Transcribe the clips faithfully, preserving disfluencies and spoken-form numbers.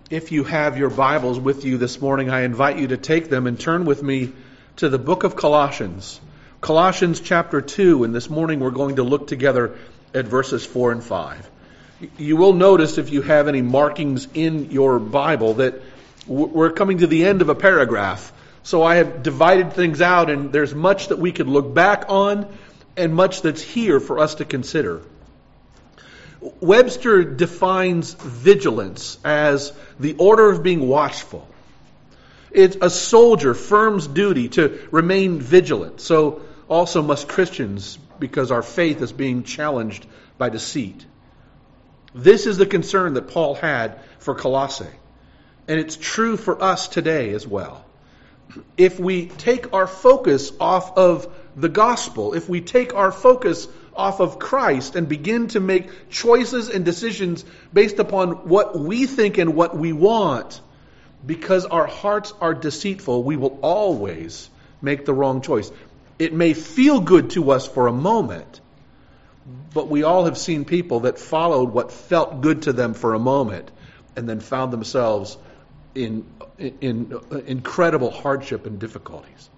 If you have your Bibles with you this morning, I invite you to take them and turn with me to the book of Colossians. Colossians chapter two, and this morning we're going to look together at verses four and five. You will notice, if you have any markings in your Bible, that we're coming to the end of a paragraph. So I have divided things out, and there's much that we could look back on and much that's here for us to consider. Webster defines vigilance as the order of being watchful. It's a soldier firm's duty to remain vigilant. So also must Christians, because our faith is being challenged by deceit. This is the concern that Paul had for Colossae. And it's true for us today as well. If we take our focus off of the gospel, if we take our focus off of Christ and begin to make choices and decisions based upon what we think and what we want, because our hearts are deceitful, we will always make the wrong choice. It may feel good to us for a moment, but we all have seen people that followed what felt good to them for a moment and then found themselves in, in, in incredible hardship and difficulties.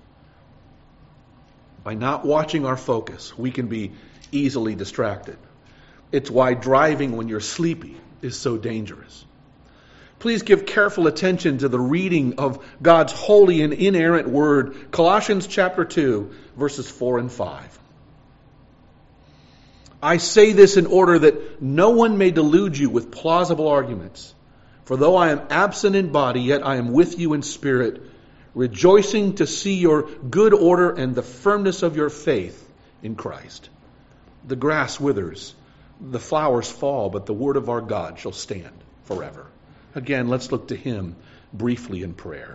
By not watching our focus, we can be easily distracted. It's why driving when you're sleepy is so dangerous. Please give careful attention to the reading of God's holy and inerrant word, Colossians chapter two, verses four and five. I say this in order that no one may delude you with plausible arguments. For though I am absent in body, yet I am with you in spirit, rejoicing to see your good order and the firmness of your faith in Christ. The grass withers, the flowers fall, but the word of our God shall stand forever. Again, let's look to Him briefly in prayer.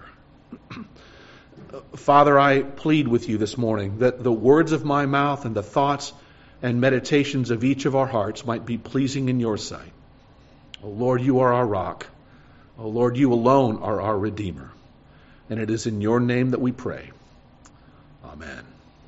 Father, I plead with you this morning that the words of my mouth and the thoughts and meditations of each of our hearts might be pleasing in your sight. O Lord, you are our rock. O Lord, you alone are our Redeemer. And it is in your name that we pray. Amen.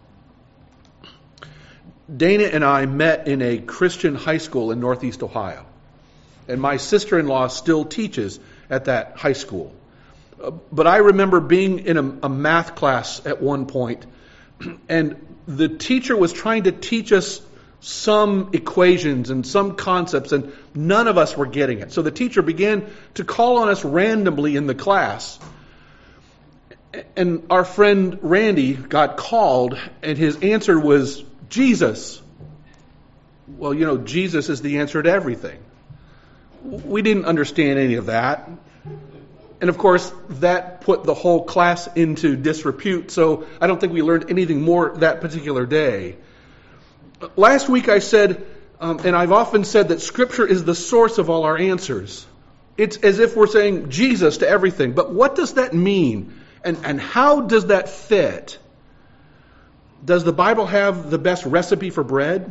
Dana and I met in a Christian high school in Northeast Ohio. And my sister-in-law still teaches at that high school. Uh, but I remember being in a, a math class at one point, and the teacher was trying to teach us some equations and some concepts, and none of us were getting it. So the teacher began to call on us randomly in the class. And our friend Randy got called, and his answer was Jesus. Well, you know, Jesus is the answer to everything. We didn't understand any of that. And of course, that put the whole class into disrepute, so I don't think we learned anything more that particular day. Last week I said, um, and I've often said, that Scripture is the source of all our answers. It's as if we're saying Jesus to everything. But what does that mean? And, and how does that fit? Does the Bible have the best recipe for bread?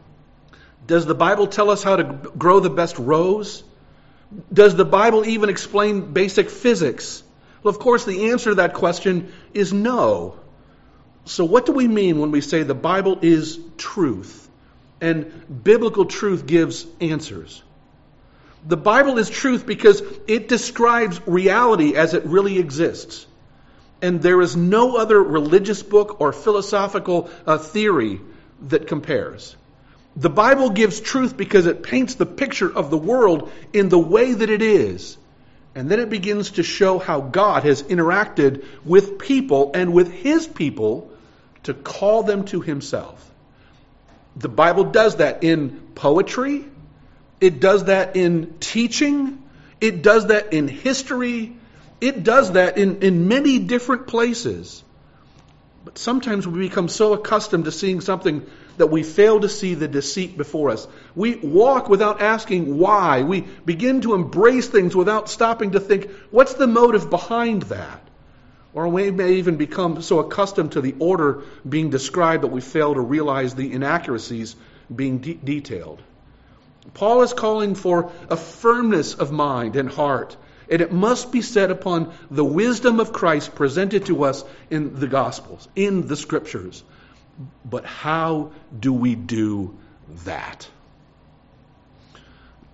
Does the Bible tell us how to grow the best rows? Does the Bible even explain basic physics? Well, of course, the answer to that question is no. So what do we mean when we say the Bible is truth? And biblical truth gives answers. The Bible is truth because it describes reality as it really exists. And there is no other religious book or philosophical uh, theory that compares. The Bible gives truth because it paints the picture of the world in the way that it is. And then it begins to show how God has interacted with people and with His people to call them to Himself. The Bible does that in poetry. It does that in teaching. It does that in history. It does that in, in many different places. But sometimes we become so accustomed to seeing something that we fail to see the deceit before us. We walk without asking why. We begin to embrace things without stopping to think, what's the motive behind that? Or we may even become so accustomed to the order being described that we fail to realize the inaccuracies being de- detailed. Paul is calling for a firmness of mind and heart, and it must be set upon the wisdom of Christ presented to us in the Gospels, in the Scriptures. But how do we do that?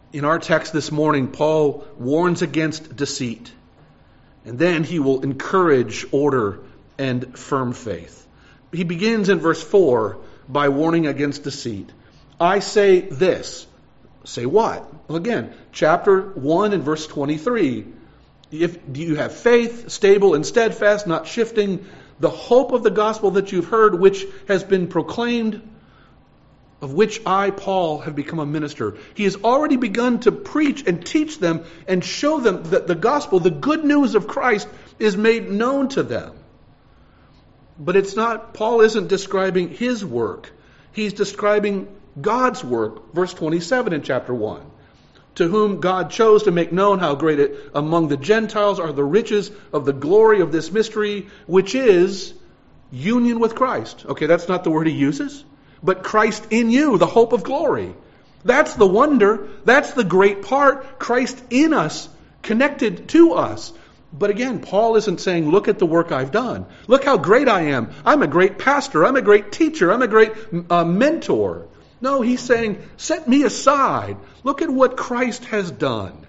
In our text this morning, Paul warns against deceit, and then he will encourage order and firm faith. He begins in verse four by warning against deceit. I say this. Say what? Well, again, chapter one and verse twenty-three. If you have faith, stable and steadfast, not shifting, the hope of the gospel that you've heard, which has been proclaimed, of which I, Paul, have become a minister. He has already begun to preach and teach them and show them that the gospel, the good news of Christ, is made known to them. But it's not, Paul isn't describing his work. He's describing God's work. Verse twenty-seven in chapter one. To whom God chose to make known how great it, among the Gentiles are the riches of the glory of this mystery, which is union with Christ. Okay, that's not the word he uses. But Christ in you, the hope of glory. That's the wonder. That's the great part. Christ in us, connected to us. But again, Paul isn't saying, look at the work I've done. Look how great I am. I'm a great pastor. I'm a great teacher. I'm a great uh, mentor. No, he's saying, set me aside. Look at what Christ has done.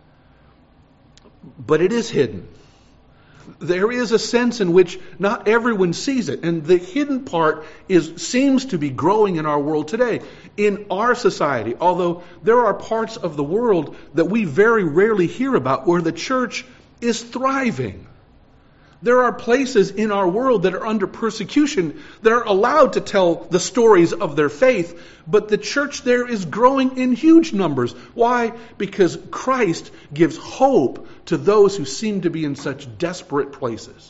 But it is hidden. There is a sense in which not everyone sees it. And the hidden part is seems to be growing in our world today. In our society, although there are parts of the world that we very rarely hear about where the church is thriving. There are places in our world that are under persecution that are allowed to tell the stories of their faith, but the church there is growing in huge numbers. Why? Because Christ gives hope to those who seem to be in such desperate places.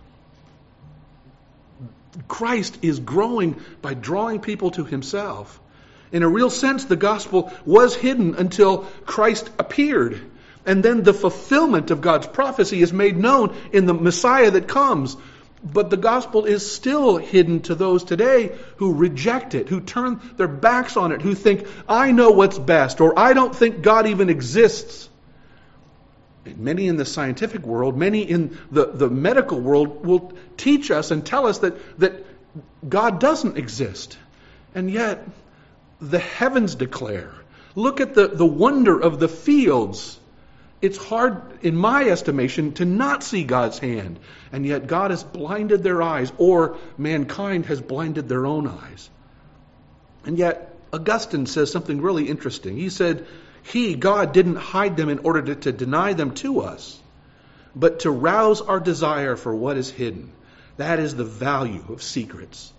Christ is growing by drawing people to himself. In a real sense, the gospel was hidden until Christ appeared. And then the fulfillment of God's prophecy is made known in the Messiah that comes. But the gospel is still hidden to those today who reject it, who turn their backs on it, who think, I know what's best, or I don't think God even exists. And many in the scientific world, many in the, the medical world will teach us and tell us that, that God doesn't exist. And yet, the heavens declare. Look at the, the wonder of the fields. It's hard, in my estimation, to not see God's hand. And yet God has blinded their eyes, or mankind has blinded their own eyes. And yet Augustine says something really interesting. He said, He, God, didn't hide them in order to, to deny them to us, but to rouse our desire for what is hidden. That is the value of secrets.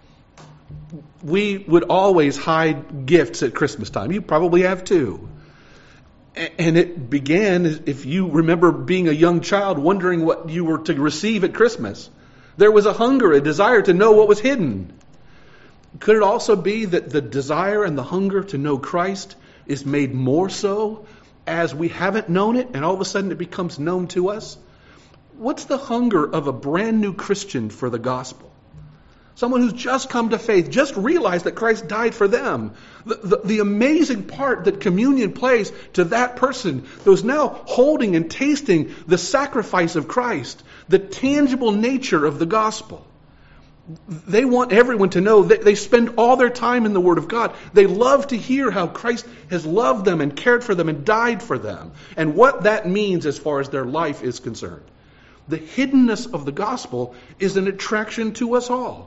We would always hide gifts at Christmas time. You probably have too. And it began, if you remember being a young child, wondering what you were to receive at Christmas. There was a hunger, a desire to know what was hidden. Could it also be that the desire and the hunger to know Christ is made more so as we haven't known it and all of a sudden it becomes known to us? What's the hunger of a brand new Christian for the gospel? Someone who's just come to faith, just realized that Christ died for them. The, the, the amazing part that communion plays to that person who's now holding and tasting the sacrifice of Christ, the tangible nature of the gospel. They want everyone to know that they spend all their time in the Word of God. They love to hear how Christ has loved them and cared for them and died for them, and what that means as far as their life is concerned. The hiddenness of the gospel is an attraction to us all.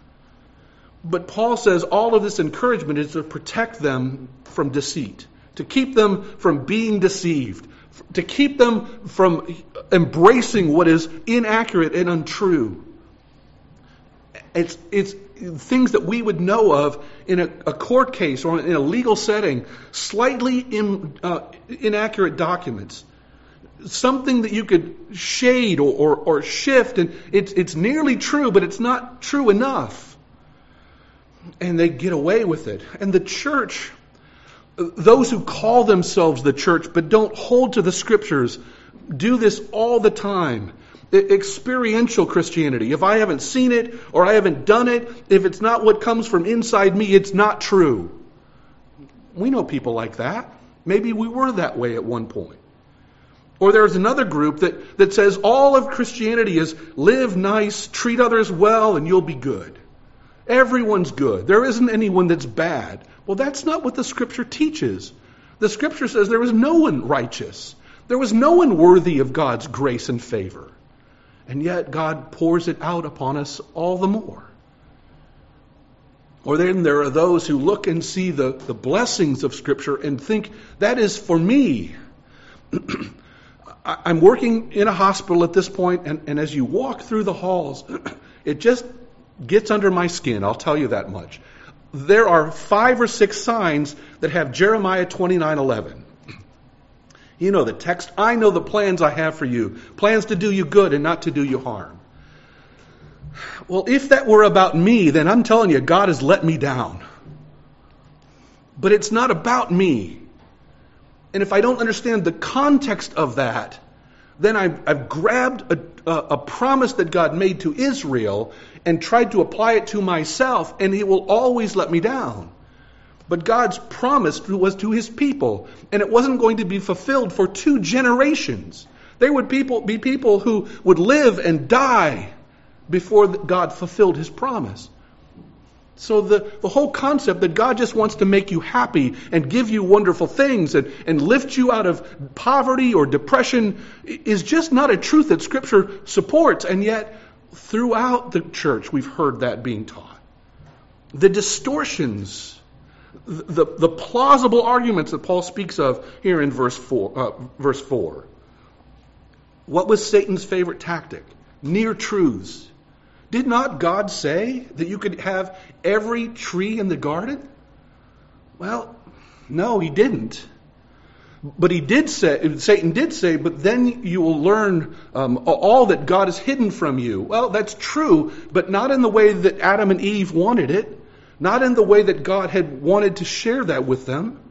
But Paul says all of this encouragement is to protect them from deceit, to keep them from being deceived, to keep them from embracing what is inaccurate and untrue. It's, it's things that we would know of in a, a court case or in a legal setting, slightly in, uh, inaccurate documents. Something that you could shade or, or, or shift, and it's, it's nearly true, but it's not true enough. And they get away with it. And the church, those who call themselves the church but don't hold to the scriptures, do this all the time. Experiential Christianity. If I haven't seen it or I haven't done it, if it's not what comes from inside me, it's not true. We know people like that. Maybe we were that way at one point. Or there's another group that, that says all of Christianity is live nice, treat others well, and you'll be good. Everyone's good. There isn't anyone that's bad. Well, that's not what the Scripture teaches. The Scripture says there was no one righteous. There was no one worthy of God's grace and favor. And yet God pours it out upon us all the more. Or then there are those who look and see the, the blessings of Scripture and think, that is for me. I'm working in a hospital at this point, and, and as you walk through the halls, it just gets under my skin, I'll tell you that much. There are five or six signs that have Jeremiah twenty-nine eleven. You know the text, I know the plans I have for you, plans to do you good and not to do you harm. Well, if that were about me, then I'm telling you, God has let me down. But it's not about me. And if I don't understand the context of that, then I've, I've grabbed a, a, a promise that God made to Israel and tried to apply it to myself, and He will always let me down. But God's promise was to His people, and it wasn't going to be fulfilled for two generations. There would people, be people who would live and die before God fulfilled His promise. So the, the whole concept that God just wants to make you happy and give you wonderful things and, and lift you out of poverty or depression is just not a truth that Scripture supports. And yet, throughout the church, we've heard that being taught. The distortions, the, the plausible arguments that Paul speaks of here in verse four, uh, verse four. What was Satan's favorite tactic? Near truths. Did not God say that you could have every tree in the garden? Well, no, He didn't. But he did say, Satan did say, but then you will learn um, all that God has hidden from you. Well, that's true, but not in the way that Adam and Eve wanted it. Not in the way that God had wanted to share that with them.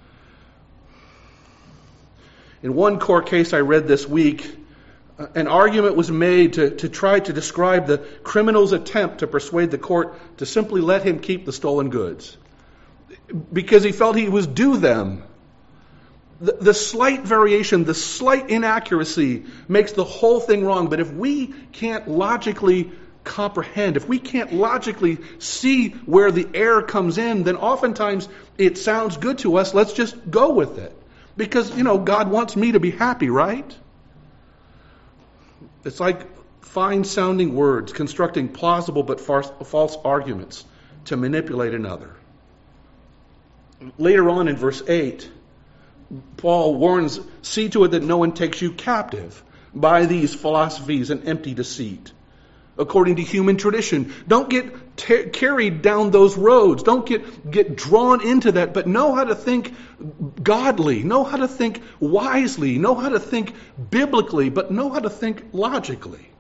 In one court case I read this week, an argument was made to, to try to describe the criminal's attempt to persuade the court to simply let him keep the stolen goods, because he felt he was due them. The, the slight variation, the slight inaccuracy makes the whole thing wrong. But if we can't logically comprehend, if we can't logically see where the error comes in, then oftentimes it sounds good to us. Let's just go with it. Because, you know, God wants me to be happy, right? It's like fine-sounding words, constructing plausible but false arguments to manipulate another. Later on in verse eight, Paul warns, see to it that no one takes you captive by these philosophies and empty deceit, according to human tradition. Don't get ter- carried down those roads. Don't get, get drawn into that, but know how to think godly. Know how to think wisely. Know how to think biblically, but know how to think logically.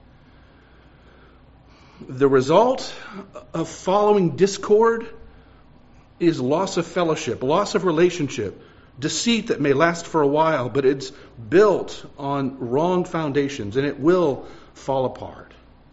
The result of following discord is loss of fellowship, loss of relationship, deceit that may last for a while, but it's built on wrong foundations and it will fall apart.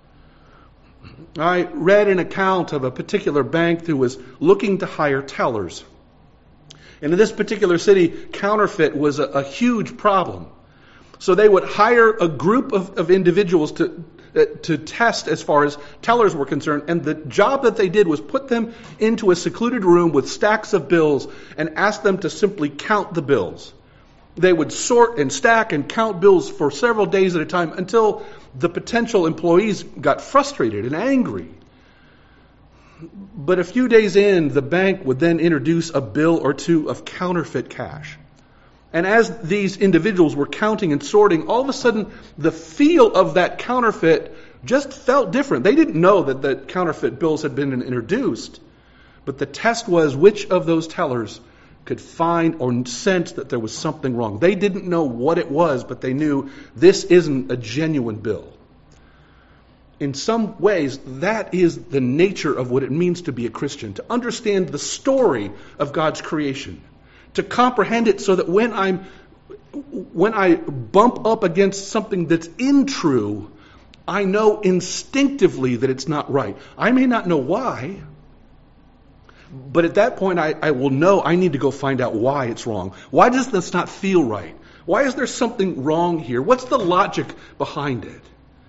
I read an account of a particular bank who was looking to hire tellers. And in this particular city, counterfeit was a, a huge problem. So they would hire a group of, of individuals to uh, to test as far as tellers were concerned. And the job that they did was put them into a secluded room with stacks of bills and ask them to simply count the bills. They would sort and stack and count bills for several days at a time until the potential employees got frustrated and angry. But a few days in, the bank would then introduce a bill or two of counterfeit cash. And as these individuals were counting and sorting, all of a sudden the feel of that counterfeit just felt different. They didn't know that the counterfeit bills had been introduced. But the test was which of those tellers could find or sense that there was something wrong. They didn't know what it was, but they knew this isn't a genuine bill. In some ways, that is the nature of what it means to be a Christian, to understand the story of God's creation, to comprehend it so that when I'm when I bump up against something that's untrue, I know instinctively that it's not right. I may not know why, but at that point I, I will know I need to go find out why it's wrong. Why does this not feel right? Why is there something wrong here? What's the logic behind it?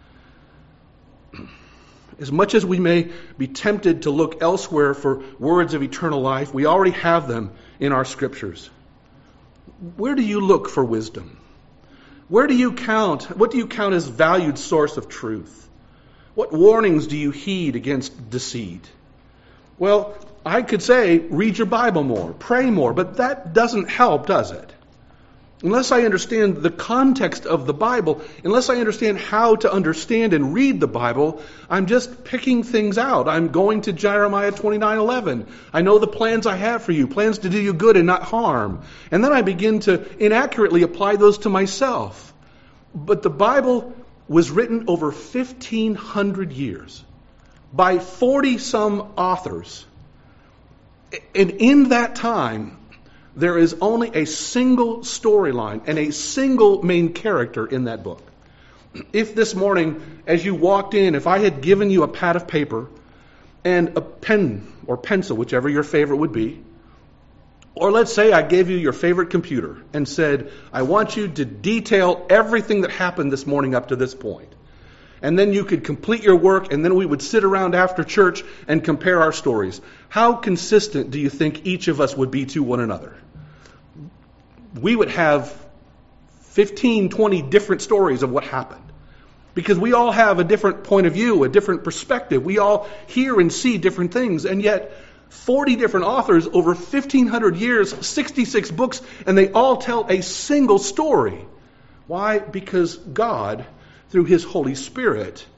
As much as we may be tempted to look elsewhere for words of eternal life, we already have them in our scriptures. Where do you look for wisdom? Where do you count, what do you count as valued source of truth? What warnings do you heed against deceit? Well, I could say, read your Bible more, pray more, but that doesn't help, does it? Unless I understand the context of the Bible, unless I understand how to understand and read the Bible, I'm just picking things out. I'm going to Jeremiah twenty-nine eleven. I know the plans I have for you, plans to do you good and not harm. And then I begin to inaccurately apply those to myself. But the Bible was written over fifteen hundred years by forty-some authors. And in that time, there is only a single storyline and a single main character in that book. If this morning, as you walked in, if I had given you a pad of paper and a pen or pencil, whichever your favorite would be, or let's say I gave you your favorite computer and said, I want you to detail everything that happened this morning up to this point. And then you could complete your work, and then we would sit around after church and compare our stories. How consistent do you think each of us would be to one another? We would have fifteen, twenty different stories of what happened. Because we all have a different point of view, a different perspective. We all hear and see different things. And yet, forty different authors over fifteen hundred years, sixty-six books, and they all tell a single story. Why? Because God, through His Holy Spirit,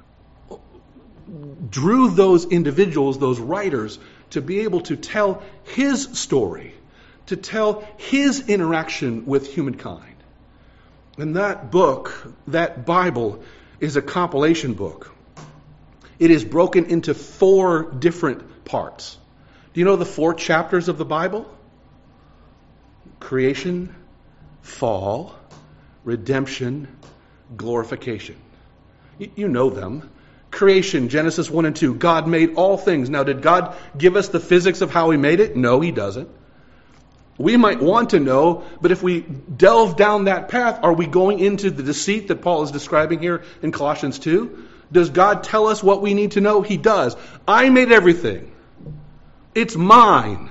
drew those individuals, those writers, to be able to tell His story, to tell His interaction with humankind. And that book, that Bible, is a compilation book. It is broken into four different parts. Do you know the four chapters of the Bible? Creation, fall, redemption, glorification. You know them. Creation, Genesis one and two. God made all things. Now, did God give us the physics of how He made it? No, He doesn't. We might want to know, but if we delve down that path, are we going into the deceit that Paul is describing here in Colossians two? Does God tell us what we need to know? He does. I made everything. It's mine.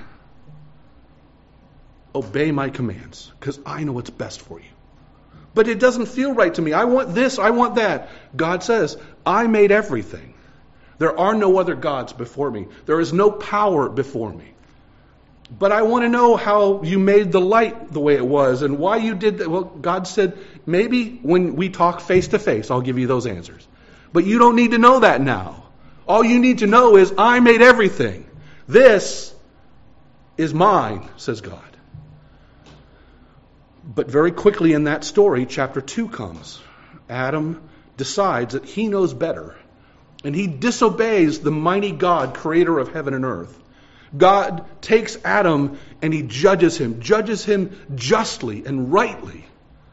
Obey my commands, because I know what's best for you. But it doesn't feel right to me. I want this, I want that. God says, I made everything. There are no other gods before me. There is no power before me. But I want to know how you made the light the way it was and why you did that. Well, God said, maybe when we talk face to face, I'll give you those answers. But you don't need to know that now. All you need to know is, I made everything. This is mine, says God. But very quickly in that story, chapter two comes. Adam decides that he knows better. And he disobeys the mighty God, creator of heaven and earth. God takes Adam and He judges him, judges him justly and rightly.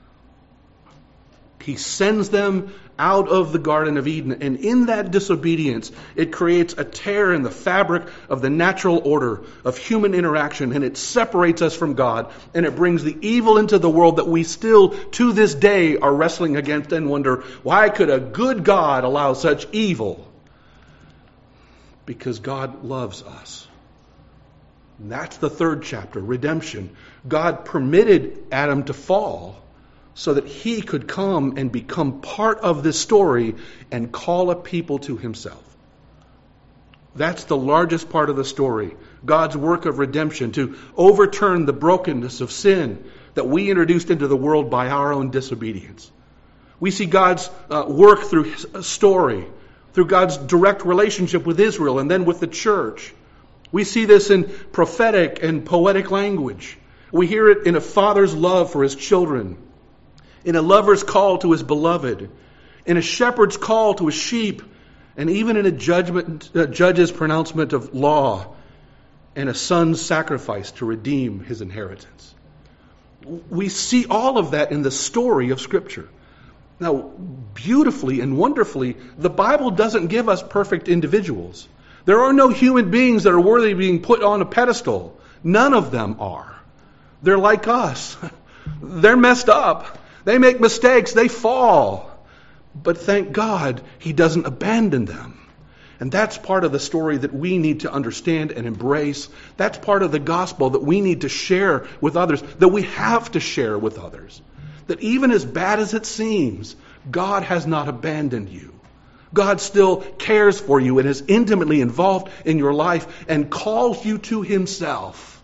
He sends them out of the Garden of Eden. And in that disobedience, it creates a tear in the fabric of the natural order of human interaction. And it separates us from God. And it brings the evil into the world that we still, to this day, are wrestling against and wonder, why could a good God allow such evil? Because God loves us. And that's the third chapter, redemption. God permitted Adam to fall so that he could come and become part of this story and call a people to Himself. That's the largest part of the story. God's work of redemption, to overturn the brokenness of sin that we introduced into the world by our own disobedience. We see God's uh, work through His story, through God's direct relationship with Israel and then with the church. We see this in prophetic and poetic language. We hear it in a father's love for his children, in a lover's call to his beloved, in a shepherd's call to his sheep, and even in a judgment, a judge's pronouncement of law, and a son's sacrifice to redeem his inheritance. We see all of that in the story of Scripture. Now, beautifully and wonderfully, the Bible doesn't give us perfect individuals. There are no human beings that are worthy of being put on a pedestal. None of them are. They're like us. They're messed up. They make mistakes. They fall. But thank God He doesn't abandon them. And that's part of the story that we need to understand and embrace. That's part of the gospel that we need to share with others, that we have to share with others. That even as bad as it seems, God has not abandoned you. God still cares for you and is intimately involved in your life and calls you to Himself.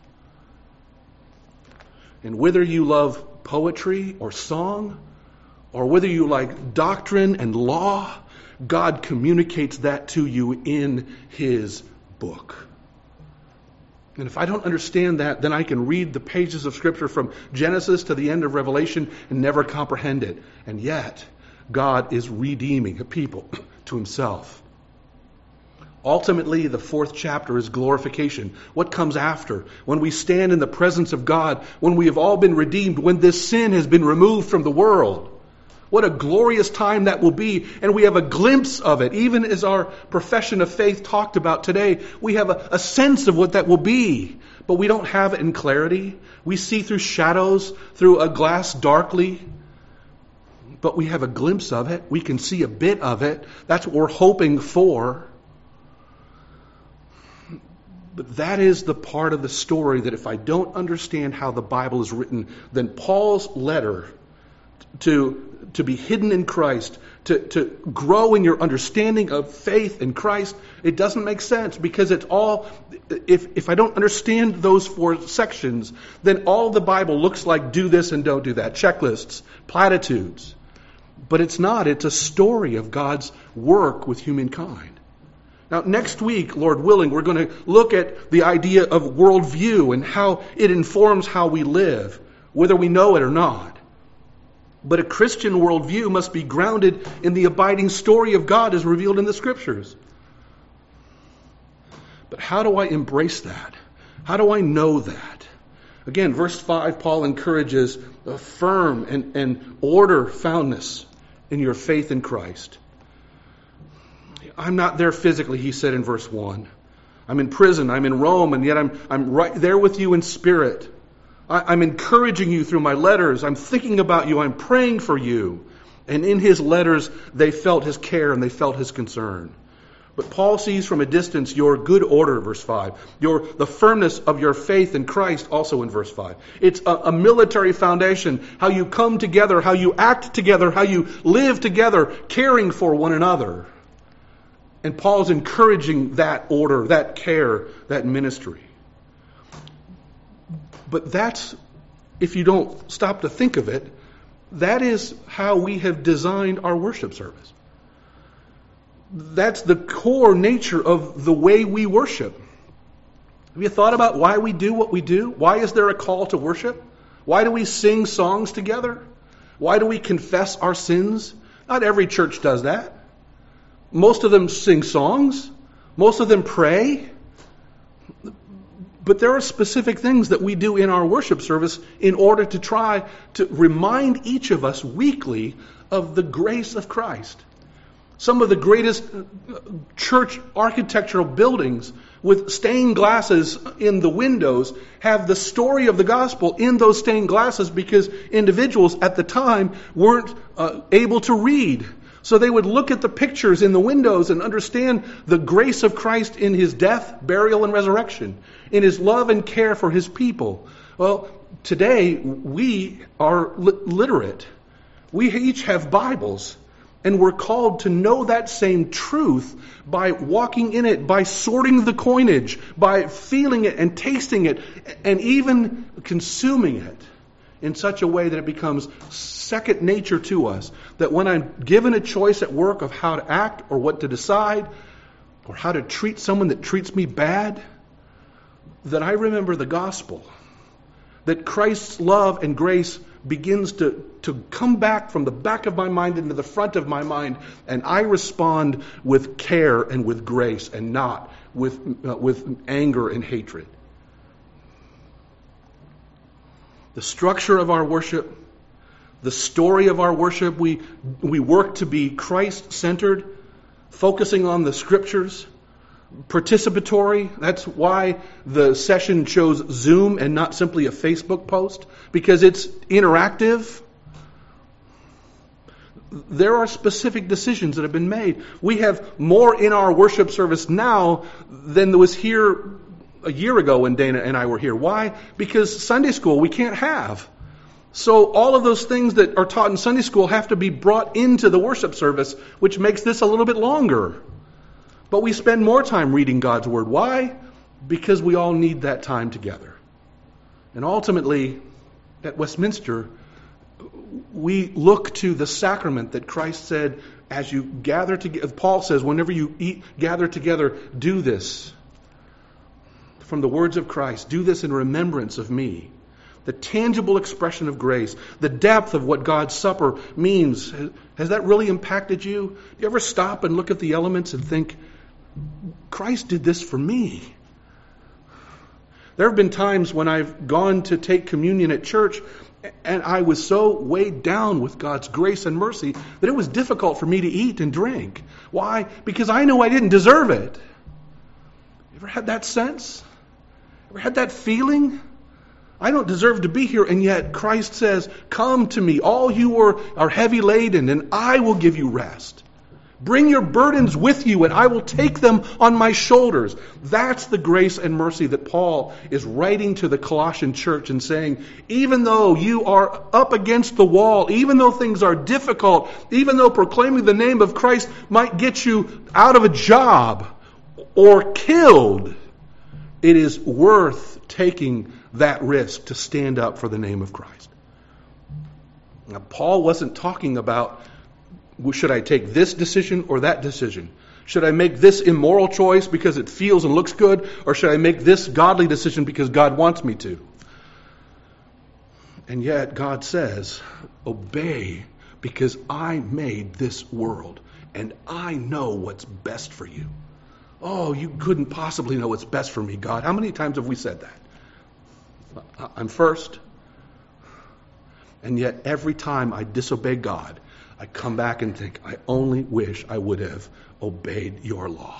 And whether you love poetry or song, or whether you like doctrine and law, God communicates that to you in His book. And if I don't understand that, then I can read the pages of Scripture from Genesis to the end of Revelation and never comprehend it. And yet, God is redeeming a people to Himself. Ultimately, the fourth chapter is glorification. What comes after? When we stand in the presence of God, when we have all been redeemed, when this sin has been removed from the world. What a glorious time that will be. And we have a glimpse of it. Even as our profession of faith talked about today, we have a, a sense of what that will be. But we don't have it in clarity. We see through shadows, through a glass darkly. But we have a glimpse of it. We can see a bit of it. That's what we're hoping for. But that is the part of the story that if I don't understand how the Bible is written, then Paul's letter to to be hidden in Christ, to, to grow in your understanding of faith in Christ, it doesn't make sense because it's all, if, if I don't understand those four sections, then all the Bible looks like do this and don't do that, checklists, platitudes. But it's not. It's a story of God's work with humankind. Now, next week, Lord willing, we're going to look at the idea of worldview and how it informs how we live, whether we know it or not. But a Christian worldview must be grounded in the abiding story of God as revealed in the Scriptures. But how do I embrace that? How do I know that? Again, verse five, Paul encourages a firm and, and order foundness in your faith in Christ. I'm not there physically, he said in verse one. I'm in prison, I'm in Rome, and yet I'm, I'm right there with you in spirit. I'm encouraging you through my letters. I'm thinking about you. I'm praying for you. And in his letters, they felt his care and they felt his concern. But Paul sees from a distance your good order, verse five. Your, the firmness of your faith in Christ, also in verse five. It's a, a military foundation. How you come together, how you act together, how you live together, caring for one another. And Paul's encouraging that order, that care, that ministry. But that's, if you don't stop to think of it, that is how we have designed our worship service. That's the core nature of the way we worship. Have you thought about why we do what we do? Why is there a call to worship? Why do we sing songs together? Why do we confess our sins? Not every church does that. Most of them sing songs. Most of them pray. But there are specific things that we do in our worship service in order to try to remind each of us weekly of the grace of Christ. Some of the greatest church architectural buildings with stained glasses in the windows have the story of the gospel in those stained glasses because individuals at the time weren't uh, able to read. So they would look at the pictures in the windows and understand the grace of Christ in His death, burial, and resurrection, in His love and care for His people. Well, today we are li- literate. We each have Bibles, and we're called to know that same truth by walking in it, by sorting the coinage, by feeling it and tasting it, and even consuming it in such a way that it becomes second nature to us. That when I'm given a choice at work of how to act or what to decide or how to treat someone that treats me bad, that I remember the gospel. That Christ's love and grace begins to, to come back from the back of my mind into the front of my mind, and I respond with care and with grace and not with, uh, with anger and hatred. The structure of our worship, the story of our worship, we, we work to be Christ-centered, focusing on the Scriptures, participatory. That's why the session chose Zoom and not simply a Facebook post, because it's interactive. there are specific decisions that have been made. We have more in our worship service now than was here a year ago when Dana and I were here. Why? Because Sunday school we can't have. So all of those things that are taught in Sunday school have to be brought into the worship service, which makes this a little bit longer. But we spend more time reading God's Word. Why? Because we all need that time together. And ultimately, at Westminster, we look to the sacrament that Christ said, as you gather together, Paul says, whenever you eat, gather together, do this. From the words of Christ, do this in remembrance of me. The tangible expression of grace, the depth of what God's supper means. Has that really impacted you? Do you ever stop and look at the elements and think, Christ did this for me? There have been times when I've gone to take communion at church and I was so weighed down with God's grace and mercy that it was difficult for me to eat and drink. Why? Because I know I didn't deserve it. You ever had that sense? Ever had that feeling? I don't deserve to be here, and yet Christ says, come to me, all you are, are heavy laden, and I will give you rest. Bring your burdens with you, and I will take them on my shoulders. That's the grace and mercy that Paul is writing to the Colossian church and saying, even though you are up against the wall, even though things are difficult, even though proclaiming the name of Christ might get you out of a job or killed, it is worth taking that risk to stand up for the name of Christ. Now, Paul wasn't talking about, should I take this decision or that decision? Should I make this immoral choice because it feels and looks good? Or should I make this godly decision because God wants me to? And yet God says, obey because I made this world and I know what's best for you. Oh, you couldn't possibly know what's best for me, God. How many times have we said that? I'm first. And yet every time I disobey God, I come back and think, I only wish I would have obeyed your law.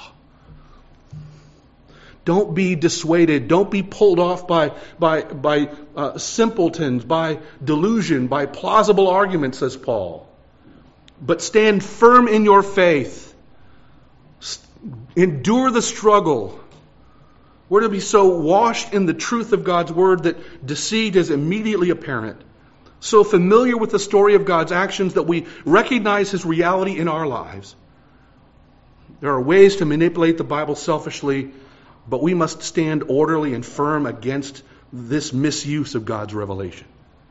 Don't be dissuaded. Don't be pulled off by, by, by uh, simpletons, by delusion, by plausible arguments, says Paul. But stand firm in your faith. Endure the struggle. We're to be so washed in the truth of God's word that deceit is immediately apparent. So familiar with the story of God's actions that we recognize His reality in our lives. There are ways to manipulate the Bible selfishly, but we must stand orderly and firm against this misuse of God's revelation.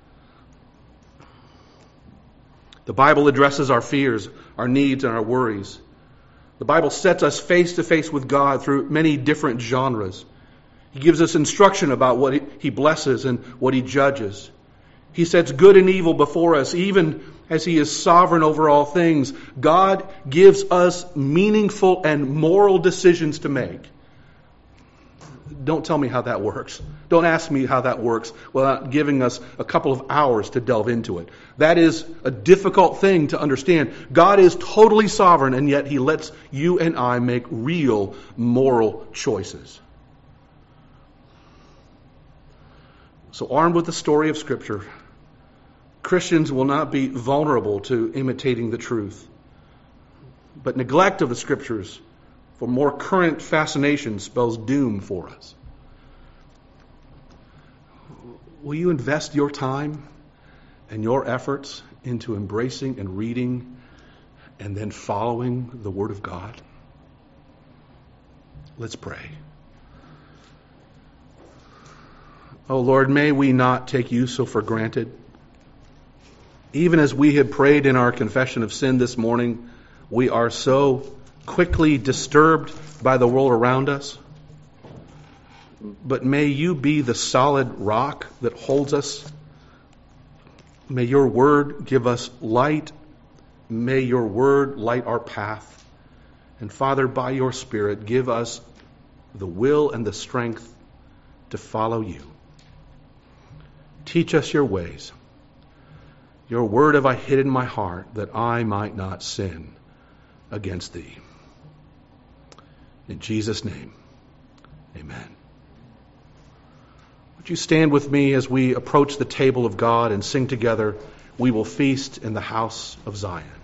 The Bible addresses our fears, our needs, and our worries. The Bible sets us face to face with God through many different genres. He gives us instruction about what He blesses and what He judges. He sets good and evil before us, even as He is sovereign over all things. God gives us meaningful and moral decisions to make. Don't tell me how that works. Don't ask me how that works without giving us a couple of hours to delve into it. That is a difficult thing to understand. God is totally sovereign, and yet He lets you and I make real moral choices. So armed with the story of Scripture, Christians will not be vulnerable to imitating the truth. But neglect of the Scriptures for more current fascination spells doom for us. Will you invest your time and your efforts into embracing and reading and then following the Word of God? Let's pray. Oh Lord, may we not take you so for granted. Even as we have prayed in our confession of sin this morning, we are so quickly disturbed by the world around us. But may you be the solid rock that holds us. May your word give us light. May your word light our path. And Father, by your Spirit, give us the will and the strength to follow you. Teach us your ways. Your word have I hid in my heart that I might not sin against thee. In Jesus' name, amen. Would you stand with me as we approach the table of God and sing together, "We Will Feast in the House of Zion."